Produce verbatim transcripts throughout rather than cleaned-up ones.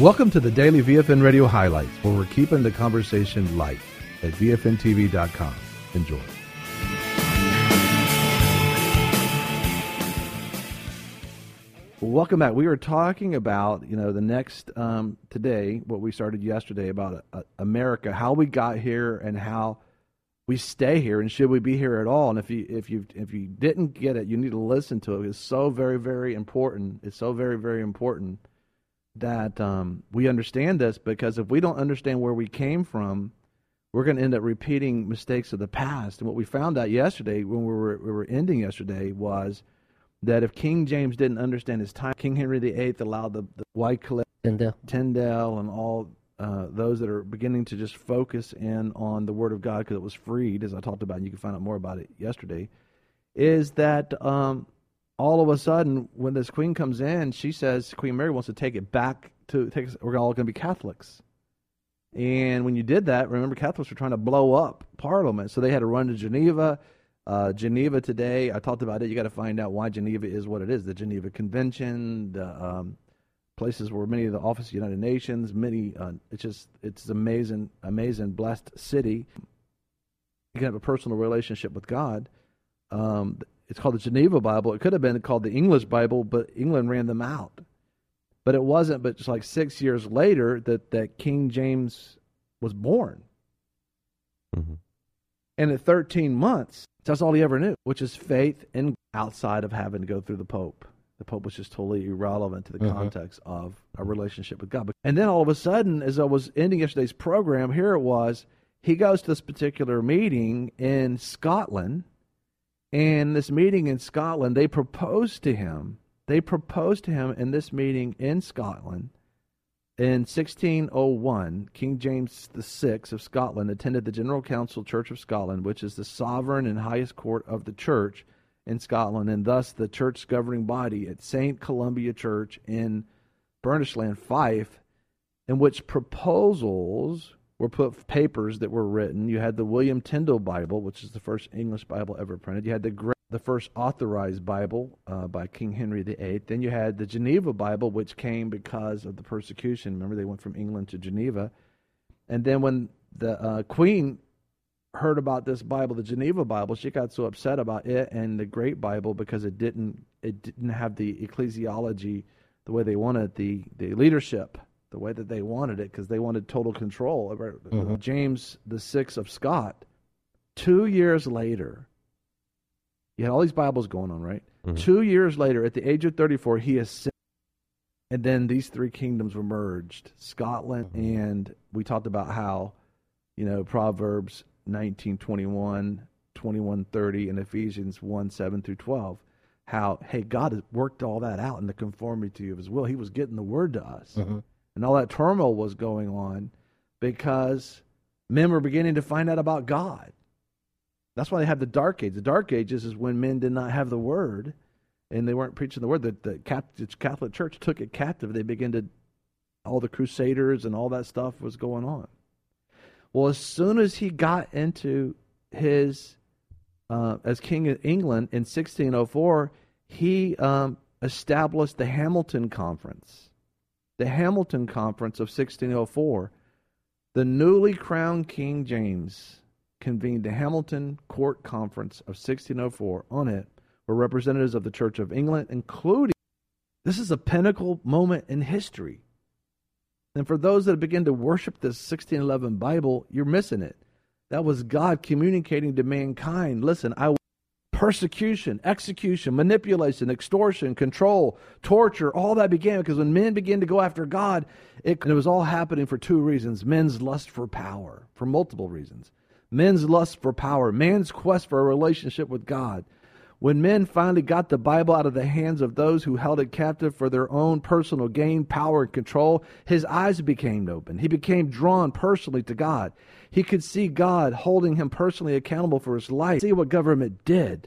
Welcome to the Daily V F N Radio Highlights, where we're keeping the conversation light at V F N T V dot com. Enjoy. Welcome back. We were talking about, you know, the next, um, today, what we started yesterday about uh, America, how we got here and how we stay here, and should we be here at all. And if you if you if you didn't get it, you need to listen to it. It's so very, very important. It's so very, very important that um, we understand this, because if we don't understand where we came from, we're going to end up repeating mistakes of the past. And what we found out yesterday, when we were we were ending yesterday, was that if King James didn't understand his time, King Henry the Eighth allowed the, the Wycliffe, Tyndale. Tyndale, and all uh, those that are beginning to just focus in on the Word of God, because it was freed, as I talked about, and you can find out more about it yesterday, is that um, all of a sudden, when this queen comes in, she says, Queen Mary wants to take it back to, take, we're all going to be Catholics. And when you did that, remember, Catholics were trying to blow up Parliament, so they had to run to Geneva. Uh, Geneva today, I talked about it. You got to find out why Geneva is what it is. The Geneva Convention, the um, places where many of the offices of the United Nations, many, uh, it's just, it's amazing, amazing, blessed city. You can have a personal relationship with God. Um, it's called the Geneva Bible. It could have been called the English Bible, but England ran them out. But it wasn't, but just like six years later that, that King James was born. Mm-hmm. And at thirteen months, that's all he ever knew, which is faith in outside of having to go through the Pope. The Pope was just totally irrelevant to the mm-hmm. context of a relationship with God. And then all of a sudden, as I was ending yesterday's program, here it was, he goes to this particular meeting in Scotland, and this meeting in Scotland, they proposed to him, they proposed to him in this meeting in Scotland. In sixteen oh one, King James the Sixth of Scotland attended the General Council Church of Scotland, which is the sovereign and highest court of the church in Scotland, and thus the church's governing body at Saint Columbia Church in Burnishland, Fife, in which proposals were put, papers that were written. You had the William Tyndale Bible, which is the first English Bible ever printed. You had the the first authorized Bible uh, by King Henry the Eighth. Then you had the Geneva Bible, which came because of the persecution. Remember, they went from England to Geneva. And then when the uh, Queen heard about this Bible, the Geneva Bible, she got so upset about it and the Great Bible because it didn't it didn't have the ecclesiology the way they wanted, the the leadership the way that they wanted it, because they wanted total control over mm-hmm. James the Sixth of Scott. Two years later, you had all these Bibles going on, right? Mm-hmm. Two years later, at the age of thirty-four, he ascended, and then these three kingdoms were merged. Scotland, mm-hmm. and we talked about how, you know, Proverbs nineteen twenty-one, twenty-one thirty, and Ephesians one seven through twelve, how, hey, God has worked all that out in the conformity of his will. He was getting the word to us. Mm-hmm. And all that turmoil was going on because men were beginning to find out about God. That's why they have the Dark Ages. The Dark Ages is when men did not have the Word, and they weren't preaching the Word. The, the Catholic Church took it captive. They began to, all the Crusaders and all that stuff was going on. Well, as soon as he got into his, uh, as King of England in sixteen oh four, he um, established the Hamilton Conference. The Hamilton Conference of sixteen oh four, the newly crowned King James convened the Hamilton Court Conference of sixteen oh four. On it were representatives of the Church of England, including, this is a pinnacle moment in history. And for those that begin to worship this sixteen eleven Bible, you're missing it. That was God communicating to mankind, listen, I persecution, execution, manipulation, extortion, control, torture, all that began because when men began to go after God, it, it was all happening for two reasons. Men's lust for power, for multiple reasons. Men's lust for power, man's quest for a relationship with God. When men finally got the Bible out of the hands of those who held it captive for their own personal gain, power, and control, his eyes became open. He became drawn personally to God. He could see God holding him personally accountable for his life. See what government did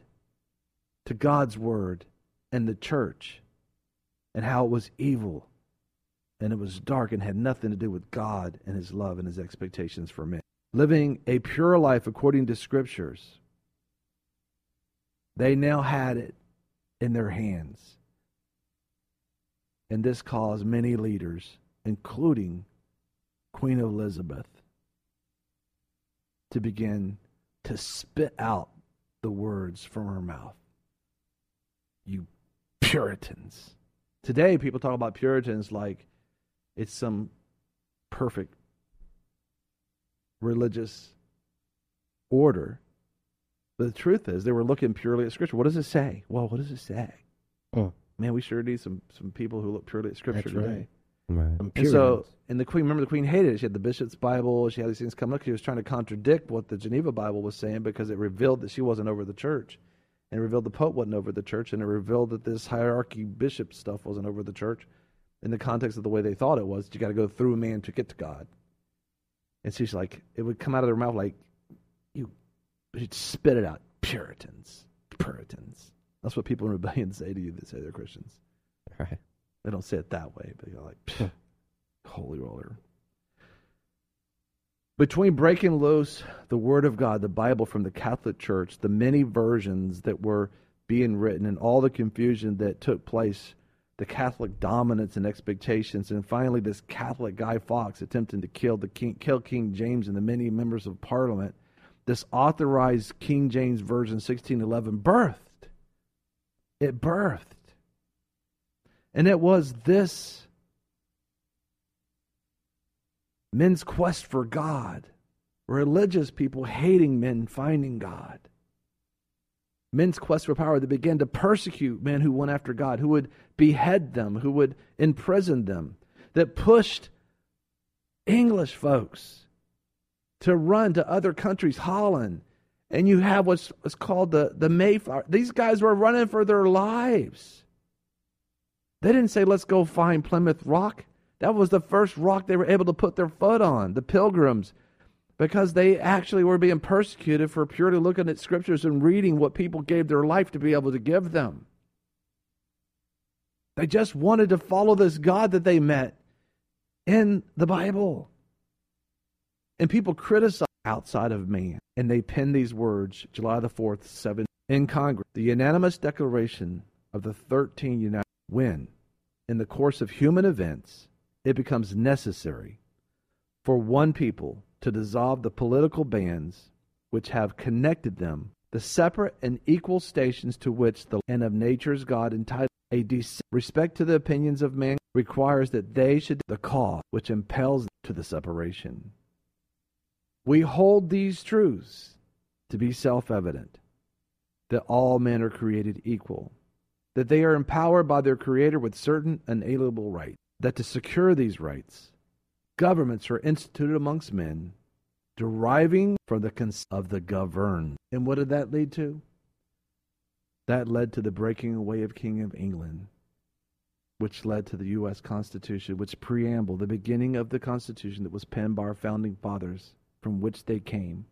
to God's word and the church, and how it was evil and it was dark and had nothing to do with God and his love and his expectations for men. Living a pure life according to scriptures, they now had it in their hands. And this caused many leaders including Queen Elizabeth, to begin to spit out the words from her mouth. You Puritans. Today, people talk about Puritans like it's some perfect religious order. But the truth is, they were looking purely at Scripture. What does it say? Well, what does it say? Oh. Man, we sure need some, some people who look purely at Scripture That's today. Right. Right. And so, and the Queen, remember the Queen hated it. She had the Bishop's Bible. She had these things coming up. She was trying to contradict what the Geneva Bible was saying because it revealed that she wasn't over the church. And it revealed the Pope wasn't over the church. And it revealed that this hierarchy bishop stuff wasn't over the church in the context of the way they thought it was. You got to go through a man to get to God. And she's like, it would come out of their mouth like, you, she'd spit it out. Puritans. Puritans. That's what people in rebellion say to you that say they're Christians. Right. They don't say it that way, but you're like, holy roller. Between breaking loose the Word of God, the Bible from the Catholic Church, the many versions that were being written, and all the confusion that took place, the Catholic dominance and expectations, and finally this Catholic Guy Fawkes attempting to kill the King, kill King James and the many members of Parliament, this authorized King James Version sixteen eleven birthed. It birthed. And it was this men's quest for God, religious people hating men finding God, men's quest for power that began to persecute men who went after God, who would behead them, who would imprison them, that pushed English folks to run to other countries, Holland. And you have what's, what's called the, the Mayflower. These guys were running for their lives. They didn't say, let's go find Plymouth Rock. That was the first rock they were able to put their foot on, the Pilgrims, because they actually were being persecuted for purely looking at Scriptures and reading what people gave their life to be able to give them. They just wanted to follow this God that they met in the Bible. And people criticize outside of man. And they penned these words, July the fourth, seven, in Congress. The unanimous declaration of the thirteen United, when, in the course of human events, it becomes necessary for one people to dissolve the political bands which have connected them, the separate and equal stations to which the and of nature's God entitled a decent respect to the opinions of man requires that they should the cause which impels to the separation. We hold these truths to be self-evident, that all men are created equal, that they are empowered by their Creator with certain inalienable rights, that to secure these rights, governments are instituted amongst men, deriving from the consent of the governed. And what did that lead to? That led to the breaking away of King of England, which led to the U S Constitution, which preamble, the beginning of the Constitution that was penned by our founding fathers, from which they came.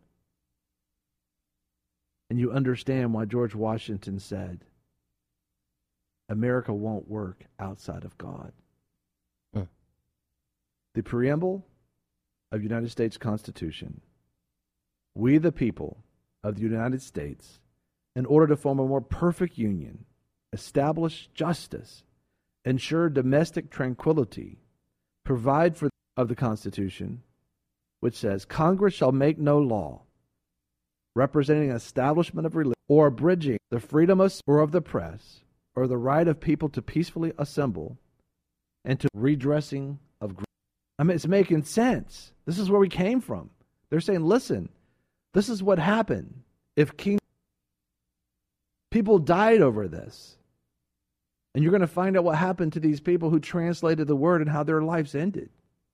And you understand why George Washington said, America won't work outside of God. Huh. The preamble of the United States Constitution. We the people of the United States, in order to form a more perfect union, establish justice, ensure domestic tranquility, provide for of the Constitution, which says, Congress shall make no law representing an establishment of religion or abridging the freedom of or of the press or the right of people to peacefully assemble and to redressing of grief. I mean, it's making sense. This is where we came from. They're saying, listen, this is what happened. If king people died over this, and you're going to find out what happened to these people who translated the word and how their lives ended.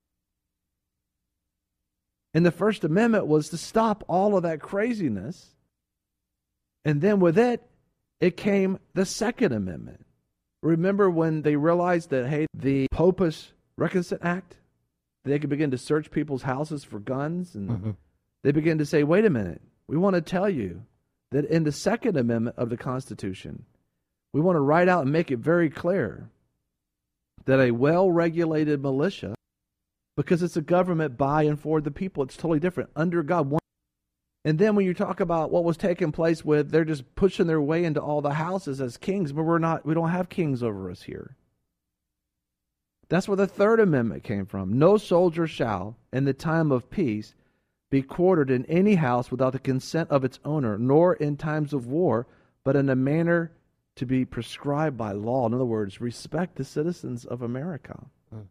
And the First Amendment was to stop all of that craziness. And then with it, it came the Second Amendment. Remember when they realized that, hey, the Popish Reconnaissance Act, they could begin to search people's houses for guns. And mm-hmm. they began to say, wait a minute, we want to tell you that in the Second Amendment of the Constitution, we want to write out and make it very clear that a well-regulated militia, because it's a government by and for the people, it's totally different. Under God. One. And then when you talk about what was taking place with, they're just pushing their way into all the houses as kings, but we're not, we don't have kings over us here. That's where the Third Amendment came from. No soldier shall, in the time of peace, be quartered in any house without the consent of its owner, nor in times of war, but in a manner to be prescribed by law. In other words, respect the citizens of America. Hmm.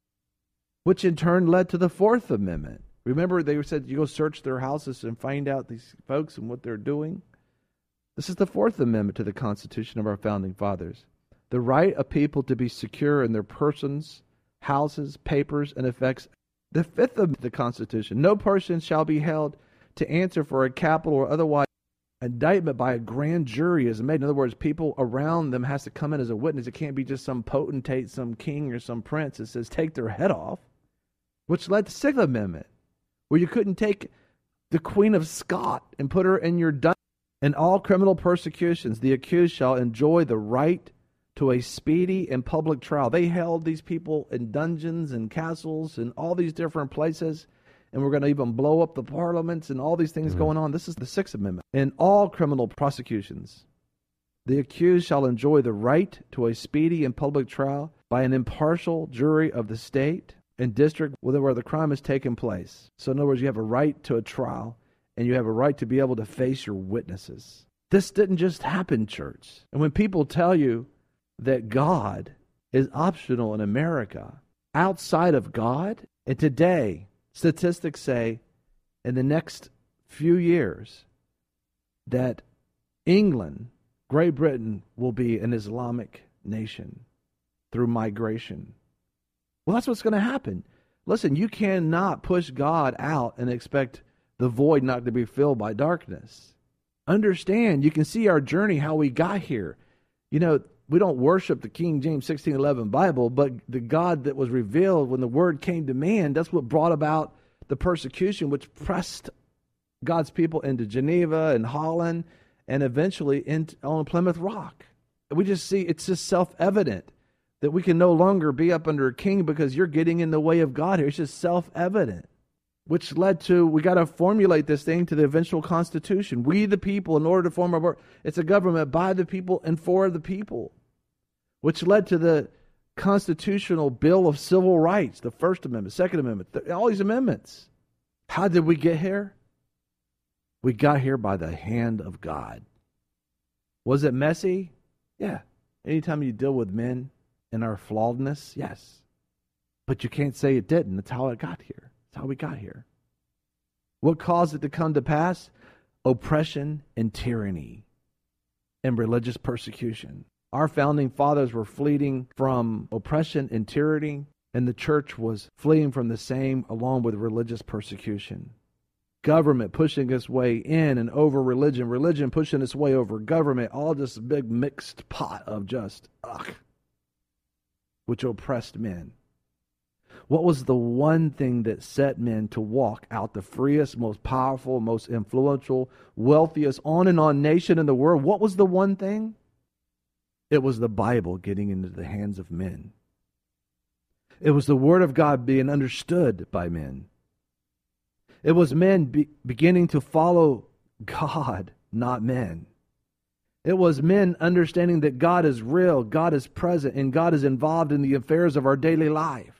Which in turn led to the Fourth Amendment. Remember, they said you go search their houses and find out these folks and what they're doing? This is the Fourth Amendment to the Constitution of our founding fathers. The right of people to be secure in their persons, houses, papers, and effects. The Fifth of the Constitution, no person shall be held to answer for a capital or otherwise indictment by a grand jury is made. In other words, people around them has to come in as a witness. It can't be just some potentate, some king or some prince that says take their head off, which led to the Sixth Amendment, where you couldn't take the Queen of Scots and put her in your dungeon. In all criminal persecutions, the accused shall enjoy the right to a speedy and public trial. They held these people in dungeons and castles and all these different places, and we're going to even blow up the parliaments and all these things mm-hmm. going on. This is the Sixth Amendment. In all criminal prosecutions, the accused shall enjoy the right to a speedy and public trial by an impartial jury of the state and district where the crime has taken place. So in other words, you have a right to a trial, and you have a right to be able to face your witnesses. This didn't just happen, church. And when people tell you that God is optional in America, outside of God, and today, statistics say in the next few years that England, Great Britain, will be an Islamic nation through migration. Well, that's what's going to happen. Listen, you cannot push God out and expect the void not to be filled by darkness. Understand, you can see our journey, how we got here. You know, we don't worship the King James sixteen eleven Bible, but the God that was revealed when the Word came to man, that's what brought about the persecution, which pressed God's people into Geneva and Holland and eventually in, on Plymouth Rock. We just see, it's just self-evident that we can no longer be up under a king because you're getting in the way of God here. It's just self-evident, which led to, we got to formulate this thing to the eventual Constitution. We the people, in order to form our, it's a government by the people and for the people, which led to the Constitutional Bill of Civil Rights, the First Amendment, Second Amendment, all these amendments. How did we get here? We got here by the hand of God. Was it messy? Yeah. Anytime you deal with men and our flawedness, yes. But you can't say it didn't. That's how it got here. That's how we got here. What caused it to come to pass? Oppression and tyranny and religious persecution. Our founding fathers were fleeing from oppression and tyranny, and the church was fleeing from the same along with religious persecution. Government pushing its way in and over religion, religion pushing its way over government, all just a big mixed pot of just, ugh, which oppressed men. What was the one thing that set men to walk out the freest, most powerful, most influential, wealthiest, on and on nation in the world? What was the one thing? It was the Bible getting into the hands of men. It was the Word of God being understood by men. It was men be- beginning to follow God, not men. It was men understanding that God is real, God is present, and God is involved in the affairs of our daily life.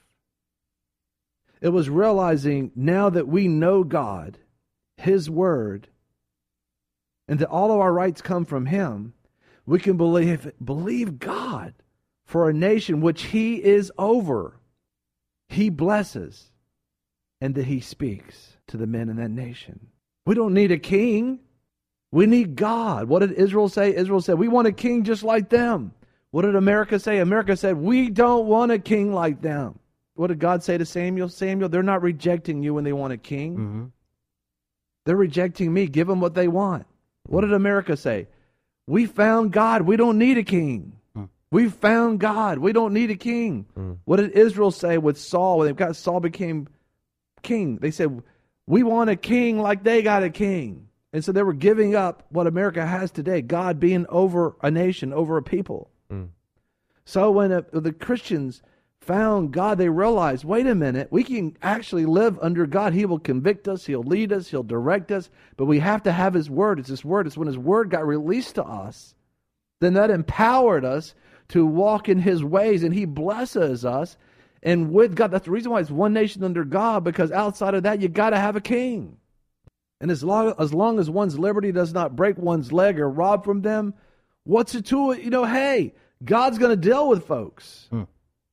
It was realizing now that we know God, His Word, and that all of our rights come from Him, we can believe, believe God for a nation which He is over. He blesses, and that He speaks to the men in that nation. We don't need a king. We need God. What did Israel say? Israel said, we want a king just like them. What did America say? America said, we don't want a king like them. What did God say to Samuel? Samuel, they're not rejecting you when they want a king. Mm-hmm. They're rejecting me. Give them what they want. What did America say? We found God. We don't need a king. Mm. We found God. We don't need a king. Mm. What did Israel say with Saul when they got Saul became king? They said, we want a king like they got a king. And so they were giving up what America has today, God being over a nation, over a people. Mm. So when a, the Christians found God, they realized, wait a minute, we can actually live under God. He will convict us. He'll lead us. He'll direct us. But we have to have His Word. It's His Word. It's when His Word got released to us, then that empowered us to walk in His ways, and He blesses us. and with God. That's the reason why it's one nation under God, because outside of that, you got to have a king. And as long, as long as one's liberty does not break one's leg or rob from them, what's it to it? You know, hey, God's going to deal with folks. Hmm.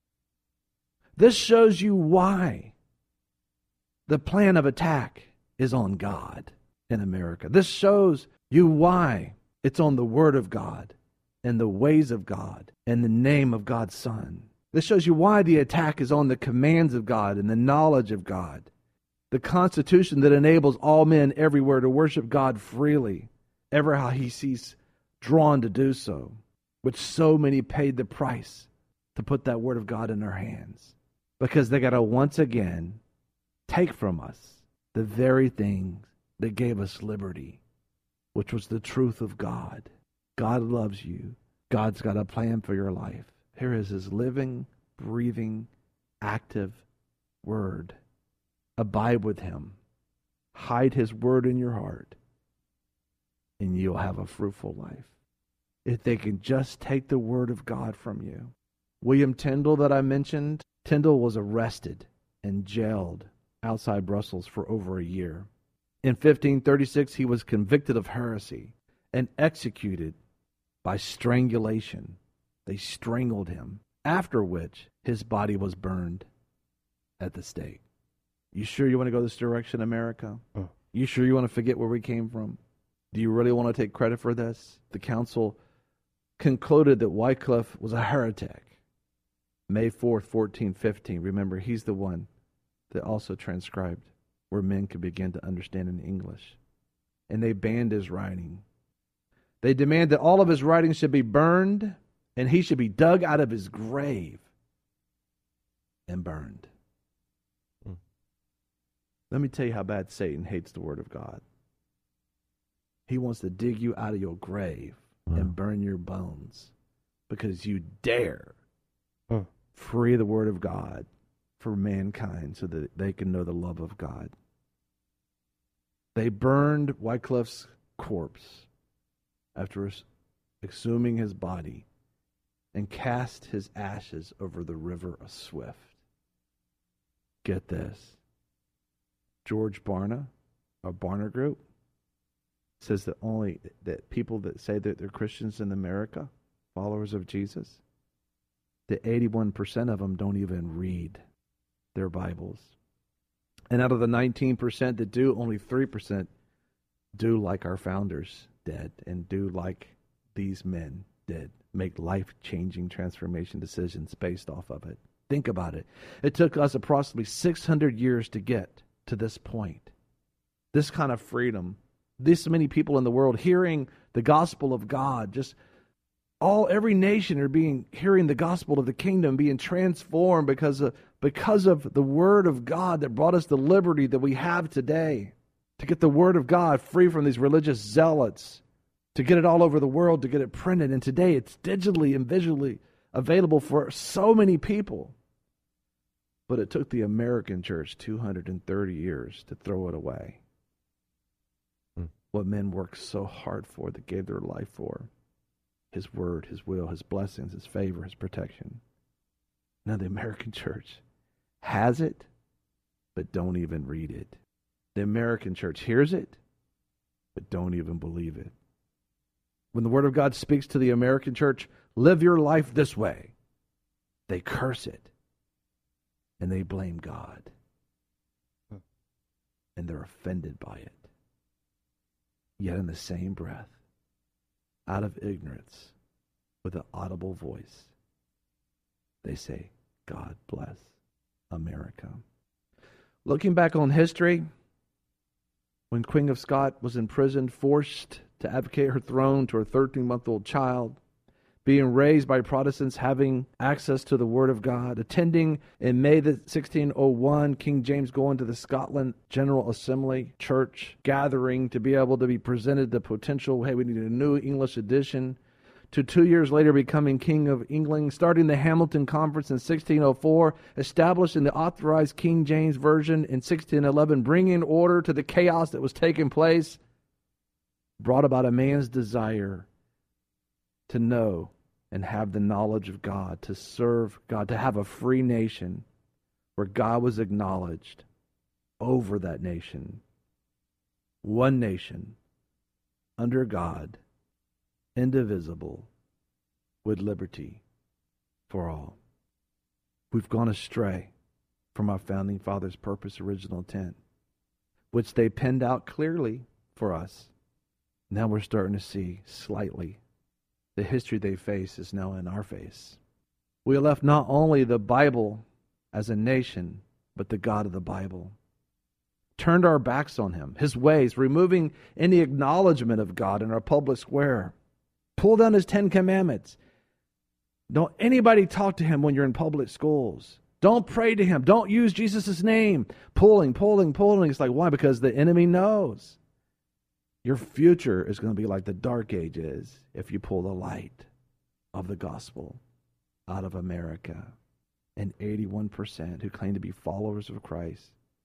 This shows you why the plan of attack is on God in America. This shows you why it's on the Word of God and the ways of God and the name of God's Son. This shows you why the attack is on the commands of God and the knowledge of God. The Constitution that enables all men everywhere to worship God freely, ever how he sees drawn to do so, which so many paid the price to put that Word of God in their hands, because they got to once again take from us the very things that gave us liberty, which was the truth of God. God loves you. God's got a plan for your life. Here is his living, breathing, active Word. Abide with him. Hide his Word in your heart, and you'll have a fruitful life. If they can just take the Word of God from you. William Tyndale that I mentioned, Tyndale was arrested and jailed outside Brussels for over a year. In fifteen thirty-six, he was convicted of heresy and executed by strangulation. They strangled him, after which his body was burned at the stake. You sure you want to go this direction, America? Oh. You sure you want to forget where we came from? Do you really want to take credit for this? The council concluded that Wycliffe was a heretic. May fourth, fourteen fifteen. Remember, he's the one that also transcribed where men could begin to understand in English. And they banned his writing. They demand that all of his writings should be burned, and he should be dug out of his grave and burned. Hmm. Let me tell you how bad Satan hates the Word of God. He wants to dig you out of your grave hmm. and burn your bones because you dare hmm. free the Word of God for mankind so that they can know the love of God. They burned Wycliffe's corpse after exhuming his body and cast his ashes over the river of Swift. Get this. George Barna, or Barna Group, says that only that people that say that they're Christians in America, followers of Jesus, that eighty-one percent of them don't even read their Bibles. And out of the nineteen percent that do, only three percent do like our founders did and do like these men did. Make life-changing transformation decisions based off of it. Think about it. It took us approximately six hundred years to get to this point. This kind of freedom. This many people in the world hearing the gospel of God. Just all, every nation are being, hearing the gospel of the kingdom, being transformed because of, because of the Word of God that brought us the liberty that we have today. To get the Word of God free from these religious zealots. To get it all over the world, to get it printed. And today it's digitally and visually available for so many people. But it took the American church two hundred thirty years to throw it away. Hmm. What men worked so hard for, that gave their life for. His word, his will, his blessings, his favor, his protection. Now the American church has it, but don't even read it. The American church hears it, but don't even believe it. When the Word of God speaks to the American church, live your life this way, they curse it. And they blame God. Hmm. And they're offended by it. Yet in the same breath, out of ignorance, with an audible voice, they say, God bless America. Looking back on history, when Queen of Scots was imprisoned, forced to abdicate her throne to her thirteen-month-old child, being raised by Protestants, having access to the Word of God, attending in May the sixteen oh one, King James going to the Scotland General Assembly Church gathering to be able to be presented the potential, hey, we need a new English edition, to two years later becoming King of England, starting the Hamilton Conference in sixteen oh four, establishing the authorized King James Version in sixteen eleven, bringing order to the chaos that was taking place, brought about a man's desire to know and have the knowledge of God, to serve God, to have a free nation where God was acknowledged over that nation. One nation, under God, indivisible, with liberty for all. We've gone astray from our founding fathers' purpose, original intent, which they penned out clearly for us. Now we're starting to see slightly the history they face is now in our face. We left not only the Bible as a nation, but the God of the Bible. Turned our backs on him, his ways, removing any acknowledgement of God in our public square. Pull down his Ten Commandments. Don't anybody talk to him when you're in public schools. Don't pray to him. Don't use Jesus' name. Pulling, pulling, pulling. It's like, why? Because the enemy knows. Your future is going to be like the dark ages if you pull the light of the gospel out of America. And eighty-one percent who claim to be followers of Christ,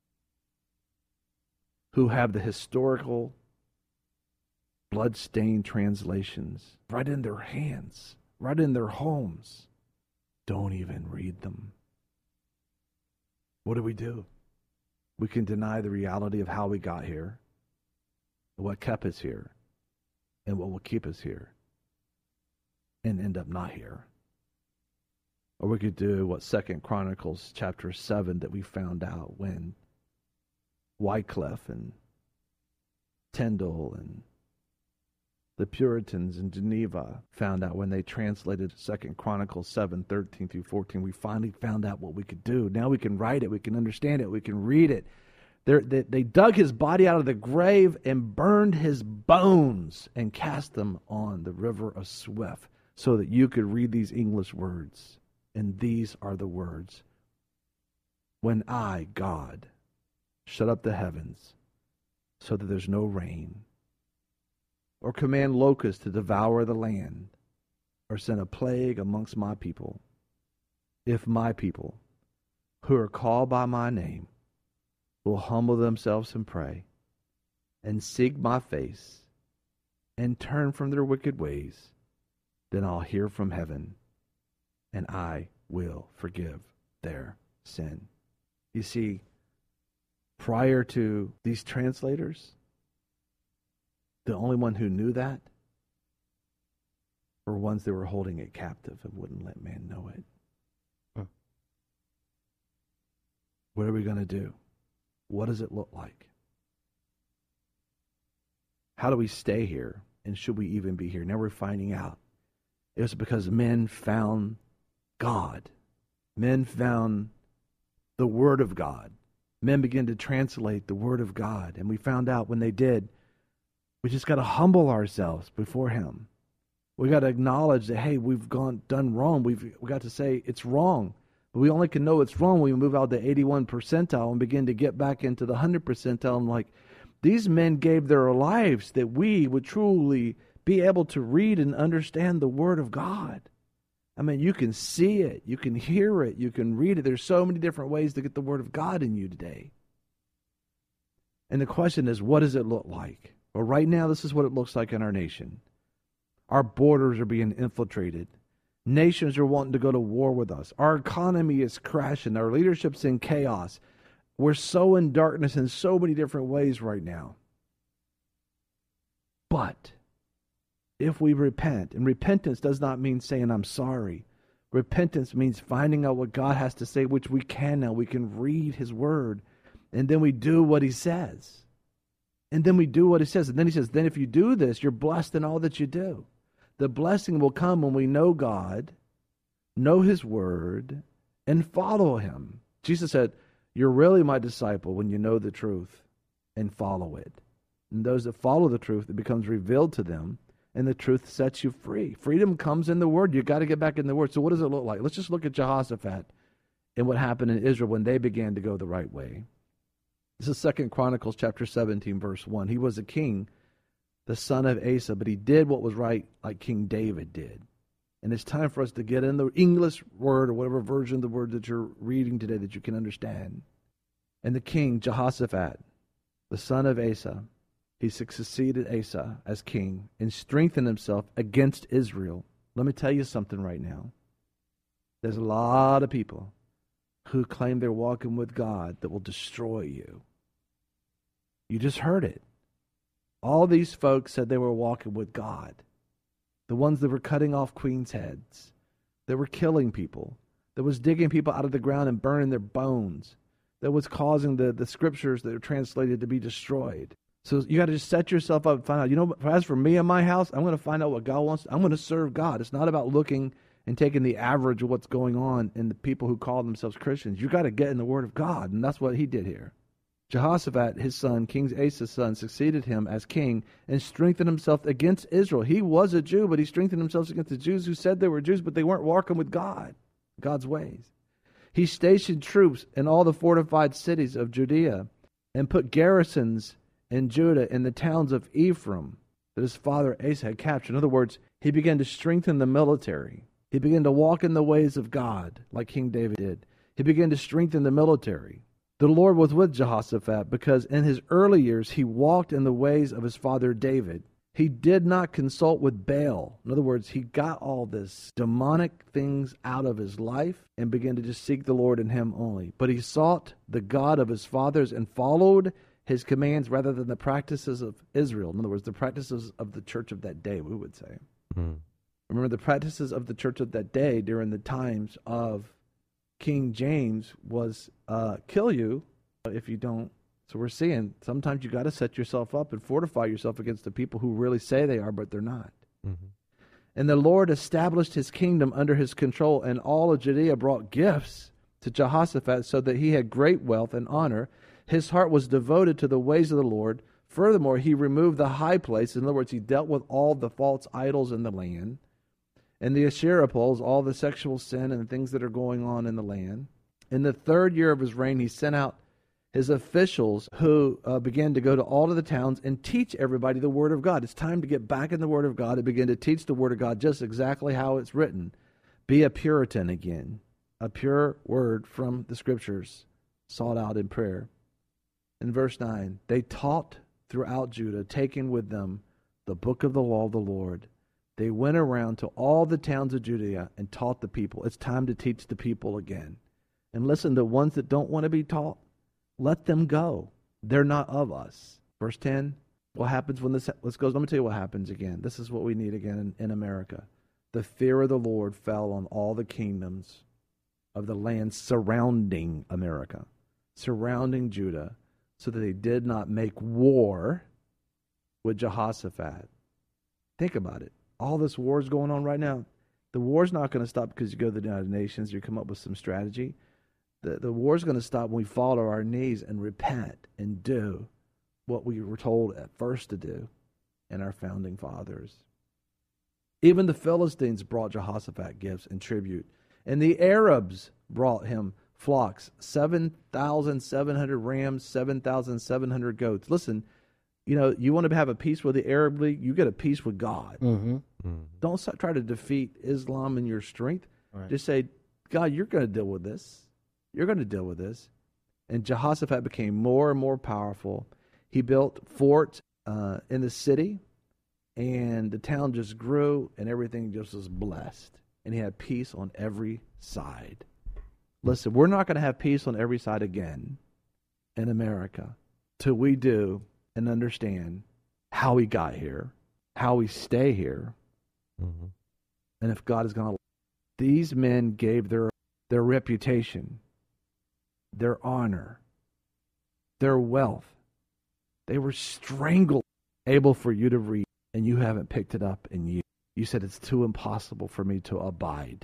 who have the historical blood-stained translations right in their hands, right in their homes, don't even read them. What do we do? We can deny the reality of how we got here, what kept us here, and what will keep us here, and end up not here. Or we could do what Second Chronicles chapter seven that we found out when Wycliffe and Tyndale and the Puritans in Geneva found out when they translated Second Chronicles seven, thirteen through fourteen. We finally found out what we could do. Now we can write it, we can understand it, we can read it. They're, they, they dug his body out of the grave and burned his bones and cast them on the river of Swift so that you could read these English words. And these are the words. When I, God, shut up the heavens so that there's no rain, or command locusts to devour the land, or send a plague amongst my people, if my people, who are called by my name, will humble themselves and pray, and seek my face, and turn from their wicked ways, then I'll hear from heaven, and I will forgive their sin. You see, prior to these translators, the only one who knew that were ones that were holding it captive and wouldn't let man know it. Huh. What are we going to do? What does it look like? How do we stay here? And should we even be here? Now we're finding out. It was because men found God. Men found the Word of God. Men began to translate the Word of God. And we found out when they did, we just got to humble ourselves before Him. We got to acknowledge that, hey, we've gone done wrong. We've we got to say it's wrong. But we only can know it's wrong when we move out the eighty-one percentile and begin to get back into the one hundred percentile. And like, these men gave their lives that we would truly be able to read and understand the Word of God. I mean, you can see it, you can hear it, you can read it. There's so many different ways to get the Word of God in you today. And the question is, what does it look like? Well, right now, this is what it looks like in our nation. Our borders are being infiltrated. Nations are wanting to go to war with us. Our economy is crashing. Our leadership's in chaos. We're so in darkness in so many different ways right now. But if we repent, and repentance does not mean saying I'm sorry. Repentance means finding out what God has to say, which we can now. We can read His Word, and then we do what He says. And then we do what He says. And then He says, then if you do this, you're blessed in all that you do. The blessing will come when we know God, know His Word, and follow Him. Jesus said, you're really my disciple when you know the truth and follow it. And those that follow the truth, it becomes revealed to them, and the truth sets you free. Freedom comes in the Word. You've got to get back in the Word. So what does it look like? Let's just look at Jehoshaphat and what happened in Israel when they began to go the right way. This is Second Chronicles chapter seventeen, verse one. He was a king, the son of Asa, but he did what was right like King David did. And it's time for us to get in the English word or whatever version of the word that you're reading today that you can understand. And the king, Jehoshaphat, the son of Asa, he succeeded Asa as king and strengthened himself against Israel. Let me tell you something right now. There's a lot of people who claim they're walking with God that will destroy you. You just heard it. All these folks said they were walking with God. The ones that were cutting off queens' heads, that were killing people, that was digging people out of the ground and burning their bones, that was causing the, the scriptures that are translated to be destroyed. So you got to just set yourself up and find out, you know, as for me and my house, I'm going to find out what God wants. I'm going to serve God. It's not about looking and taking the average of what's going on in the people who call themselves Christians. You got to get in the Word of God, and that's what he did here. Jehoshaphat, his son, King Asa's son, succeeded him as king and strengthened himself against Israel. He was a Jew, but he strengthened himself against the Jews who said they were Jews, but they weren't walking with God, God's ways. He stationed troops in all the fortified cities of Judea and put garrisons in Judah in the towns of Ephraim that his father Asa had captured. In other words, he began to strengthen the military. He began to walk in the ways of God like King David did. He began to strengthen the military. The Lord was with Jehoshaphat because in his early years he walked in the ways of his father David. He did not consult with Baal. In other words, he got all this demonic things out of his life and began to just seek the Lord and him only. But he sought the God of his fathers and followed his commands rather than the practices of Israel. In other words, the practices of the church of that day, we would say. Mm. Remember, the practices of the church of that day during the times of King James was uh, kill you if you don't. So we're seeing sometimes you got to set yourself up and fortify yourself against the people who really say they are, but they're not. Mm-hmm. And the Lord established his kingdom under his control, and all of Judea brought gifts to Jehoshaphat so that he had great wealth and honor. His heart was devoted to the ways of the Lord. Furthermore, he removed the high places. In other words, he dealt with all the false idols in the land and the Asherah poles, all the sexual sin and the things that are going on in the land. In the third year of his reign, he sent out his officials who uh, began to go to all of the towns and teach everybody the Word of God. It's time to get back in the Word of God and begin to teach the Word of God just exactly how it's written. Be a Puritan again, a pure word from the Scriptures, sought out in prayer. In verse nine, they taught throughout Judah, taking with them the book of the law of the Lord. They went around to all the towns of Judea and taught the people. It's time to teach the people again. And listen, the ones that don't want to be taught, let them go. They're not of us. Verse ten, what happens when this, let's go, let me tell you what happens again. This is what we need again in, in America. The fear of the Lord fell on all the kingdoms of the land surrounding America, surrounding Judah, so that they did not make war with Jehoshaphat. Think about it. All this war is going on right now. The war's not going to stop because you go to the United Nations, you come up with some strategy. The, the war's going to stop when we fall to our knees and repent and do what we were told at first to do in our founding fathers. Even the Philistines brought Jehoshaphat gifts and tribute, and the Arabs brought him flocks, seven thousand seven hundred rams, seven thousand seven hundred goats. Listen, you know, you want to have a peace with the Arab League, you get a peace with God. Mm-hmm. Mm-hmm. Don't try to defeat Islam in your strength. Right. Just say, God, you're going to deal with this. You're going to deal with this. And Jehoshaphat became more and more powerful. He built forts uh, in the city, and the town just grew, and everything just was blessed. And he had peace on every side. Listen, we're not going to have peace on every side again in America till we do and understand how we got here, how we stay here, mm-hmm. and if God is going to. These men gave their their reputation, their honor, their wealth. They were strangled, able for you to read, and you haven't picked it up in you. You said it's too impossible for me to abide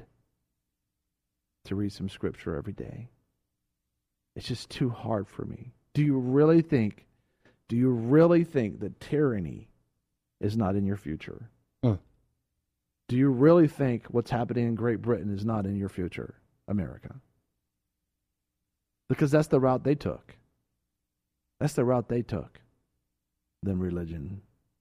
to read some scripture every day. It's just too hard for me. Do you really think, do you really think that tyranny is not in your future? Mm. Do you really think what's happening in Great Britain is not in your future, America? Because that's the route they took. That's the route they took than religion.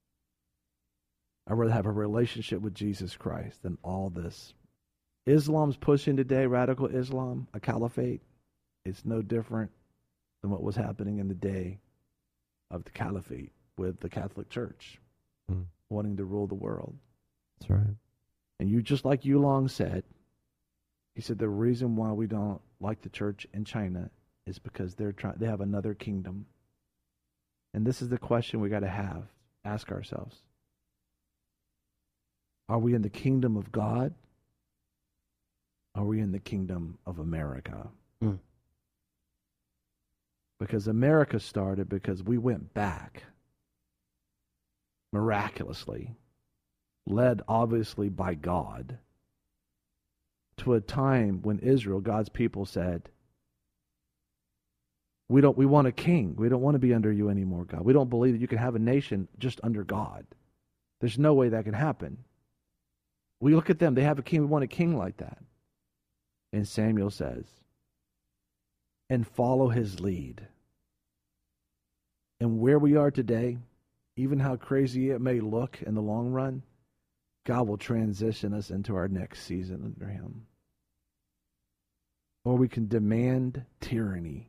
I'd rather have a relationship with Jesus Christ than all this. Islam's pushing today, radical Islam, a caliphate. It's no different than what was happening in the day of the caliphate with the Catholic Church mm. wanting to rule the world. That's right. And you, just like you long said, He said the reason why we don't like the church in China is because they're trying. They have another kingdom. And this is the question we got to have, ask ourselves. Are we in the kingdom of God? Are we in the kingdom of America? Mm. Because America started because we went back miraculously, led obviously by God, to a time when Israel, God's people, said, we don't we want a king. We don't want to be under you anymore, God. We don't believe that you can have a nation just under God. There's no way that can happen. We look at them, they have a king, we want a king like that. And Samuel says, and follow his lead. And where we are today, even how crazy it may look in the long run, God will transition us into our next season under him. Or we can demand tyranny.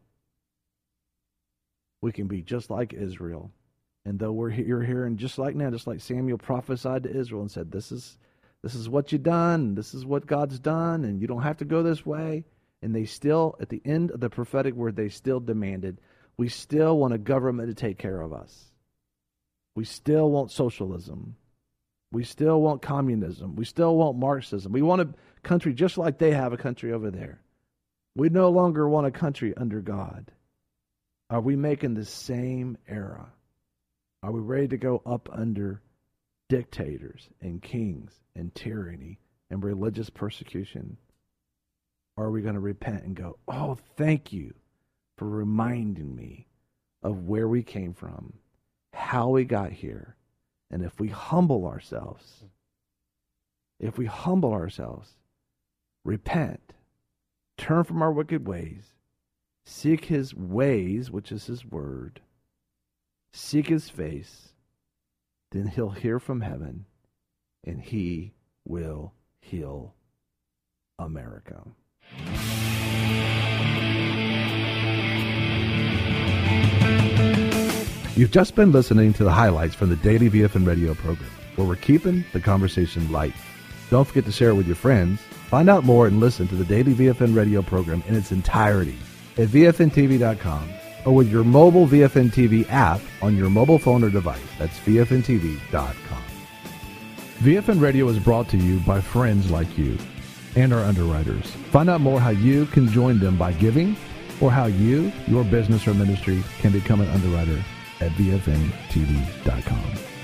We can be just like Israel. And though we're here, you're hearing just like now, just like Samuel prophesied to Israel and said, this is this is what you've done, this is what God's done, and you don't have to go this way. And they still, at the end of the prophetic word, they still demanded, we still want a government to take care of us. We still want socialism. We still want communism. We still want Marxism. We want a country just like they have a country over there. We no longer want a country under God. Are we making the same era? Are we ready to go up under dictators and kings and tyranny and religious persecution? Or are we going to repent and go, oh, thank you for reminding me of where we came from, how we got here, and if we humble ourselves, if we humble ourselves, repent, turn from our wicked ways, seek his ways, which is his word, seek his face, then he'll hear from heaven, and he will heal America. You've just been listening to the highlights from the Daily V F N Radio program, where we're keeping the conversation light. Don't forget to share it with your friends. Find out more and listen to the Daily V F N Radio program in its entirety at V F N T V dot com or with your mobile V F N T V app on your mobile phone or device. That's V F N T V dot com. V F N Radio is brought to you by friends like you and our underwriters. Find out more how you can join them by giving or how you, your business or ministry can become an underwriter at V F N T V dot com.